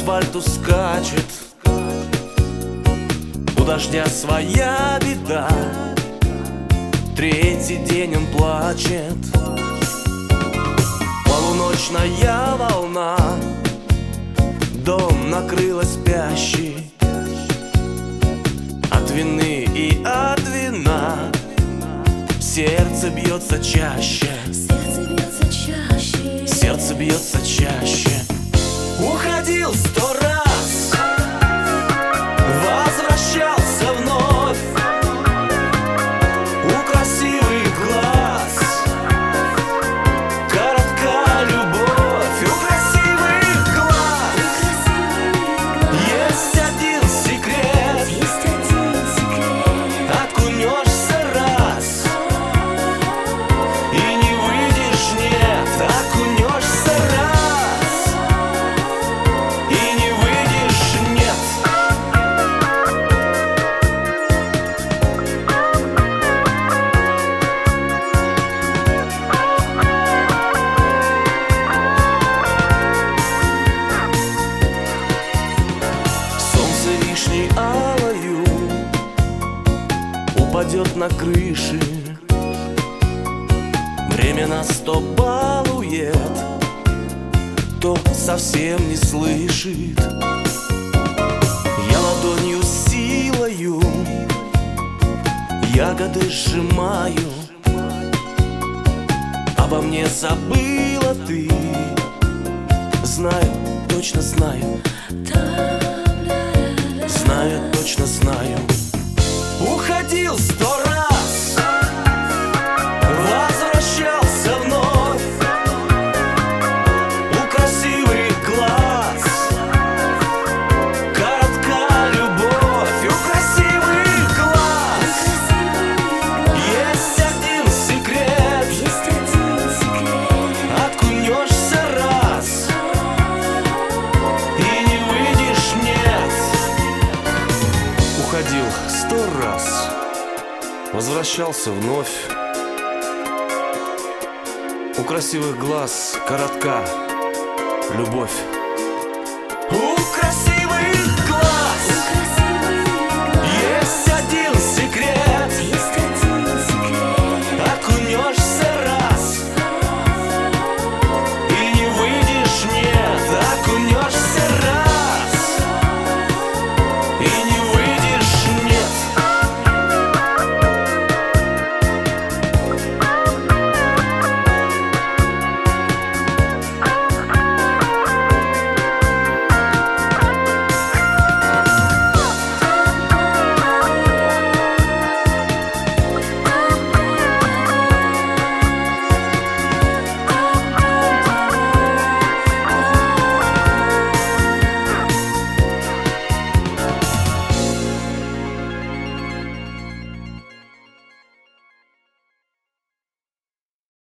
асфальту скачет, у дождя своя беда. Третий день он плачет. Полуночная волна дом накрыла спящий. От вины и от вина сердце бьется чаще. Сердце бьется чаще. Уходил 100 раз, возвращался вновь. У красивых глаз коротка любовь. У красивых глаз есть один секрет. Окунешься раз и не выйдешь, нет. Окунешься раз и не выйдешь, нет. Солнце вишней алою упадет на крыши. Время нас то балует, то совсем не слышит. Я ладонью силою ягоды сжимаю. Обо мне забыла ты. Знаю, точно знаю. Знаю, точно знаю. Уходил 100 раз, возвращался вновь. У красивых глаз коротка любовь. У красивых глаз есть один секрет. Окунешься раз и не выйдешь, нет. Уходил 100 раз, возвращался вновь. У красивых глаз коротка любовь.